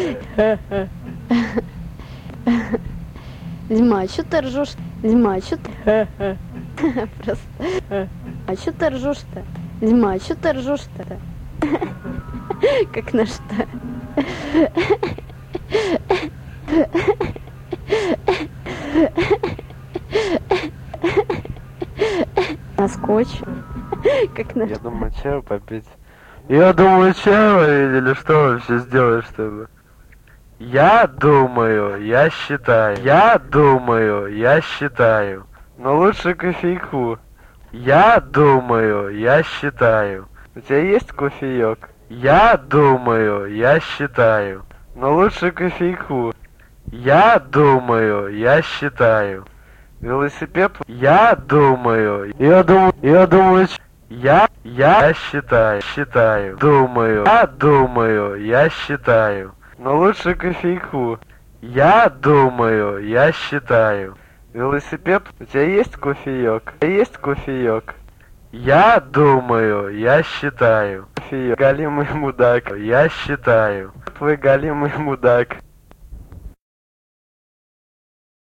Дима, а чё ты ржёшь? Дима, а чё ты? Просто. А чё ты ржёшь-то? Дима, а чё ты ржёшь-то? Как на что? На скотч? Как на Я думаю, чего попить? Я думаю, чего или что вообще сделаешь с тобой? Я думаю, я считаю. Я думаю, я считаю. Но лучше кофейку. Я думаю, я считаю. У тебя есть кофеек? Я думаю, я считаю. Но лучше кофейку. Я думаю, я считаю. Велосипед? Я думаю, я считаю, думаю, я считаю. Но лучше кофейку. Я думаю, я считаю. Велосипед? У тебя есть кофеек? У тебя есть кофеек? Я думаю, я считаю. Кофеек. Галимый мудак. Я считаю. Твой галимый мудак.